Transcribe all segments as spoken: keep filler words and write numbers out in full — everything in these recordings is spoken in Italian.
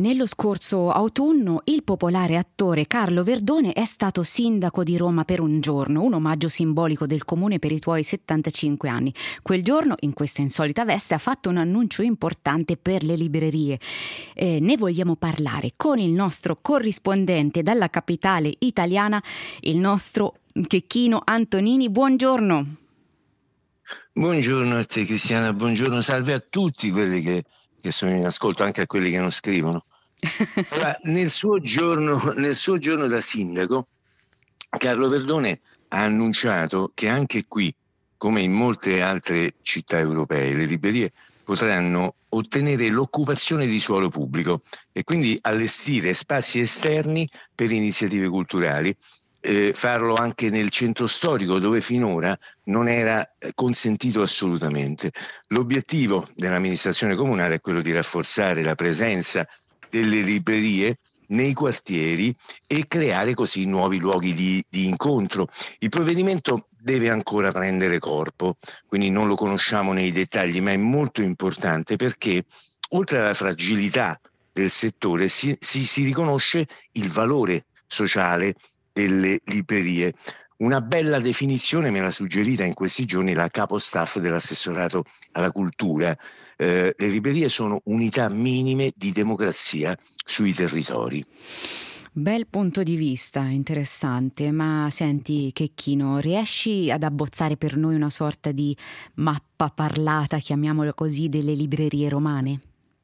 Nello scorso autunno il popolare attore Carlo Verdone è stato sindaco di Roma per un giorno, un omaggio simbolico del comune per i suoi settantacinque anni. Quel giorno, in questa insolita veste, ha fatto un annuncio importante per le librerie. Eh, ne vogliamo parlare con il nostro corrispondente dalla capitale italiana, il nostro Checchino Antonini. Buongiorno. Buongiorno a te Cristiana, buongiorno, salve a tutti quelli che, che sono in ascolto, anche a quelli che non scrivono. Allora, nel suo giorno, nel suo giorno da sindaco, Carlo Verdone ha annunciato che anche qui, come in molte altre città europee, le librerie potranno ottenere l'occupazione di suolo pubblico e quindi allestire spazi esterni per iniziative culturali. Eh, farlo anche nel centro storico dove finora non era consentito assolutamente. L'obiettivo dell'amministrazione comunale è quello di rafforzare la presenza delle librerie nei quartieri e creare così nuovi luoghi di, di incontro. Il provvedimento deve ancora prendere corpo, quindi non lo conosciamo nei dettagli, ma è molto importante perché oltre alla fragilità del settore si, si, si riconosce il valore sociale delle librerie. Una bella definizione me l'ha suggerita in questi giorni la capo staff dell'assessorato alla cultura. Eh, le librerie sono unità minime di democrazia sui territori. Bel punto di vista, interessante, ma senti Checchino, riesci ad abbozzare per noi una sorta di mappa parlata, chiamiamola così, delle librerie romane?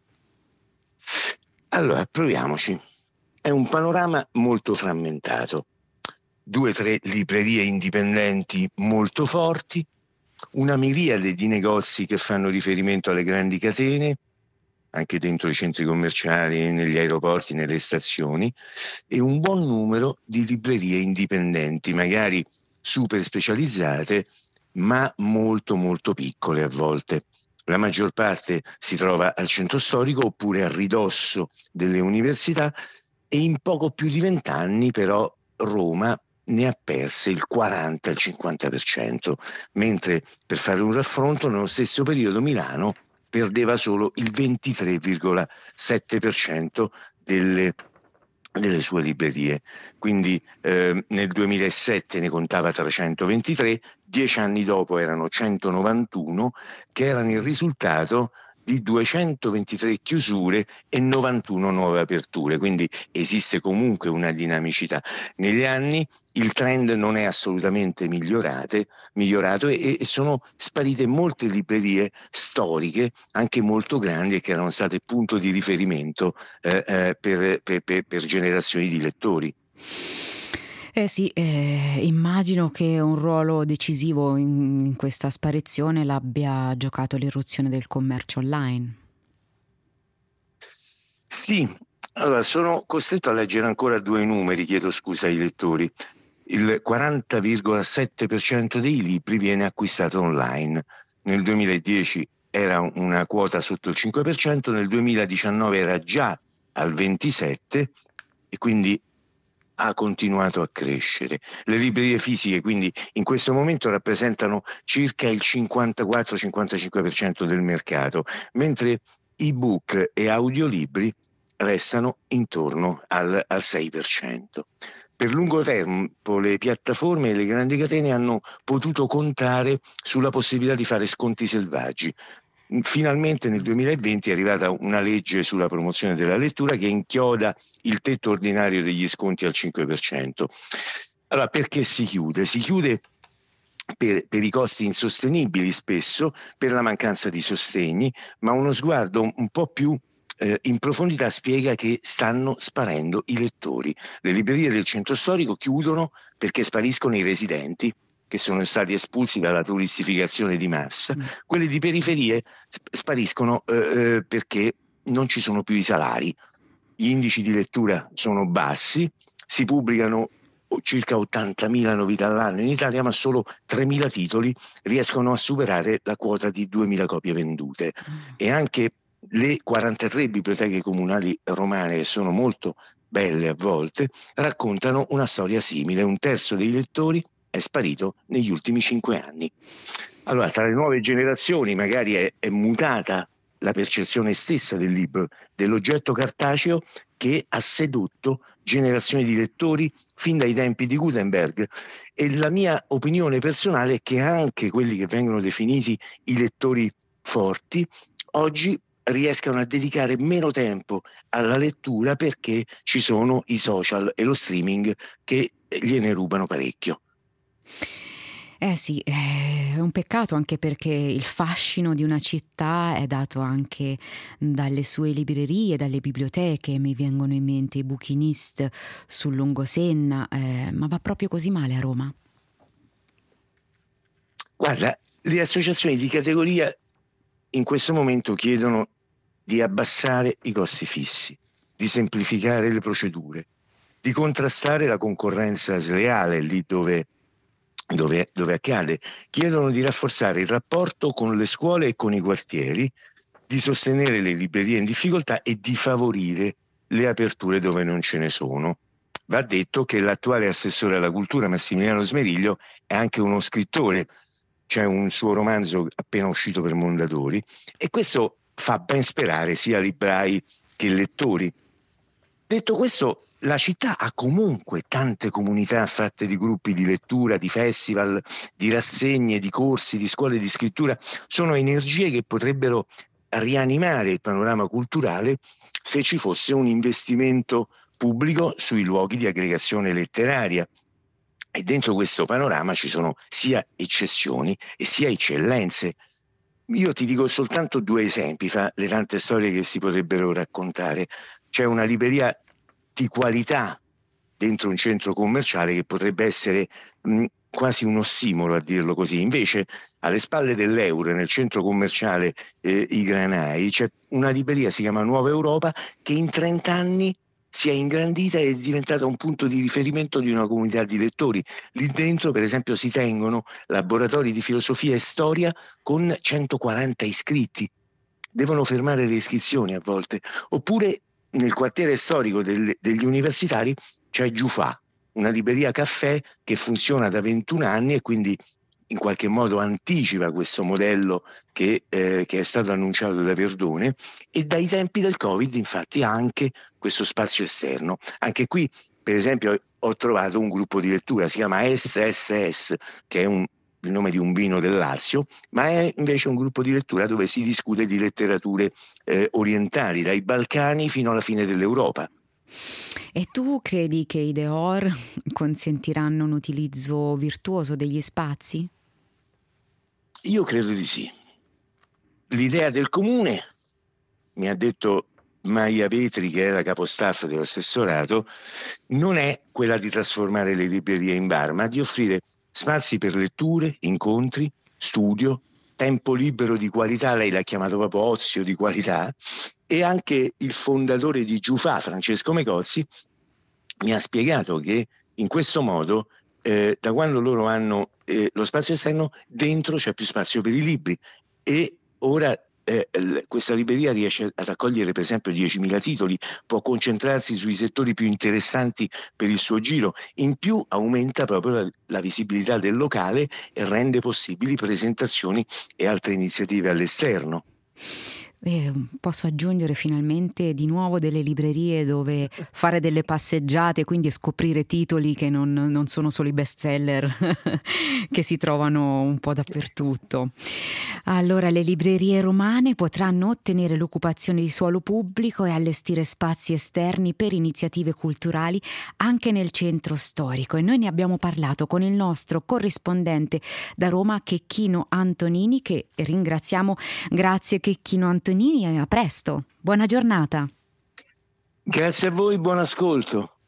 Allora, proviamoci. È un panorama molto frammentato. Due o tre librerie indipendenti molto forti, una miriade di negozi che fanno riferimento alle grandi catene, anche dentro i centri commerciali, negli aeroporti, nelle stazioni, e un buon numero di librerie indipendenti, magari super specializzate, ma molto molto piccole a volte. La maggior parte si trova al centro storico oppure a ridosso delle università e in poco più di vent'anni però Roma ne ha perse il quaranta cinquanta per cento, mentre per fare un raffronto nello stesso periodo Milano perdeva solo il ventitré virgola sette per cento delle, delle sue librerie. Quindi eh, nel duemilasette ne contava trecentoventitré, dieci anni dopo erano centonovantuno, che erano il risultato di duecentoventitré chiusure e novantuno nuove aperture, quindi esiste comunque una dinamicità. Negli anni il trend non è assolutamente migliorate, migliorato e, e sono sparite molte librerie storiche, anche molto grandi e che erano state punto di riferimento eh, eh, per, per, per, per generazioni di lettori. Eh sì, eh, immagino che un ruolo decisivo in, in questa sparizione l'abbia giocato l'irruzione del commercio online. Sì, allora sono costretto a leggere ancora due numeri, chiedo scusa ai lettori. Il quaranta virgola sette per cento dei libri viene acquistato online. Nel duemiladieci era una quota sotto il cinque per cento, nel duemiladiciannove era già al ventisette per cento e quindi ha continuato a crescere. Le librerie fisiche quindi in questo momento rappresentano circa il cinquantaquattro cinquantacinque per cento del mercato, mentre ebook e audiolibri restano intorno al, al sei per cento. Per lungo tempo le piattaforme e le grandi catene hanno potuto contare sulla possibilità di fare sconti selvaggi. Finalmente nel duemilaventi è arrivata una legge sulla promozione della lettura che inchioda il tetto ordinario degli sconti al cinque per cento. Allora, perché si chiude? Si chiude per, per i costi insostenibili spesso, per la mancanza di sostegni, ma uno sguardo un, un po' più eh, in profondità spiega che stanno sparendo i lettori. Le librerie del centro storico chiudono perché spariscono i residenti, che sono stati espulsi dalla turistificazione di massa. Mm. Quelle di periferie spariscono eh, perché non ci sono più i salari, gli indici di lettura sono bassi, si pubblicano circa ottantamila novità all'anno in Italia, ma solo tremila titoli riescono a superare la quota di duemila copie vendute. Mm. E anche le quarantatré biblioteche comunali romane, che sono molto belle a volte, raccontano una storia simile. Un terzo dei lettori è sparito negli ultimi cinque anni. Allora, tra le nuove generazioni magari è, è mutata la percezione stessa del libro, dell'oggetto cartaceo che ha sedotto generazioni di lettori fin dai tempi di Gutenberg. E la mia opinione personale è che anche quelli che vengono definiti i lettori forti oggi riescano a dedicare meno tempo alla lettura perché ci sono i social e lo streaming che gliene rubano parecchio. Eh sì, è un peccato, anche perché il fascino di una città è dato anche dalle sue librerie, dalle biblioteche. Mi vengono in mente i Bouquiniste sul Lungosenna, eh, ma va proprio così male a Roma? Guarda, le associazioni di categoria in questo momento chiedono di abbassare i costi fissi, di semplificare le procedure, di contrastare la concorrenza sleale lì dove Dove, dove accade, chiedono di rafforzare il rapporto con le scuole e con i quartieri, di sostenere le librerie in difficoltà e di favorire le aperture dove non ce ne sono. Va detto che l'attuale assessore alla cultura, Massimiliano Smeriglio, è anche uno scrittore, c'è un suo romanzo appena uscito per Mondadori, e questo fa ben sperare sia librai che lettori. Detto questo, la città ha comunque tante comunità fatte di gruppi di lettura, di festival, di rassegne, di corsi, di scuole di scrittura. Sono energie che potrebbero rianimare il panorama culturale se ci fosse un investimento pubblico sui luoghi di aggregazione letteraria. E dentro questo panorama ci sono sia eccezioni e sia eccellenze. Io ti dico soltanto due esempi fra le tante storie che si potrebbero raccontare. C'è una libreria di qualità dentro un centro commerciale che potrebbe essere mh, quasi un ossimoro, a dirlo così. Invece, alle spalle dell'Euro, nel centro commerciale eh, I Granai, c'è una libreria, si chiama Nuova Europa, che in trenta anni si è ingrandita e è diventata un punto di riferimento di una comunità di lettori. Lì dentro, per esempio, si tengono laboratori di filosofia e storia con centoquaranta iscritti. Devono fermare le iscrizioni a volte. Oppure nel quartiere storico del, degli universitari c'è Giufà, una libreria caffè che funziona da ventuno anni e quindi in qualche modo anticipa questo modello che, eh, che è stato annunciato da Verdone, e dai tempi del Covid infatti ha anche questo spazio esterno. Anche qui, per esempio, ho trovato un gruppo di lettura, si chiama S S S, che è un, il nome di un vino del Lazio, ma è invece un gruppo di lettura dove si discute di letterature eh, orientali, dai Balcani fino alla fine dell'Europa. E tu credi che i Dehors consentiranno un utilizzo virtuoso degli spazi? Io credo di sì. L'idea del comune, mi ha detto Maia Vetri, che è la capostaff dell'assessorato, non è quella di trasformare le librerie in bar, ma di offrire spazi per letture, incontri, studio, tempo libero di qualità. Lei l'ha chiamato proprio ozio di qualità. E anche il fondatore di Giufà, Francesco Mecozzi, mi ha spiegato che in questo modo, eh, da quando loro hanno eh, lo spazio esterno, dentro c'è più spazio per i libri, e ora eh, questa libreria riesce ad accogliere per esempio diecimila titoli, può concentrarsi sui settori più interessanti per il suo giro. In più aumenta proprio la, la visibilità del locale e rende possibili presentazioni e altre iniziative all'esterno. Eh, posso aggiungere finalmente di nuovo delle librerie dove fare delle passeggiate, quindi scoprire titoli che non, non sono solo i bestseller che si trovano un po' dappertutto. Allora, le librerie romane potranno ottenere l'occupazione di suolo pubblico e allestire spazi esterni per iniziative culturali anche nel centro storico, e noi ne abbiamo parlato con il nostro corrispondente da Roma, Checchino Antonini, che ringraziamo. Grazie Checchino Antonini. A presto, buona giornata. Grazie a voi, buon ascolto.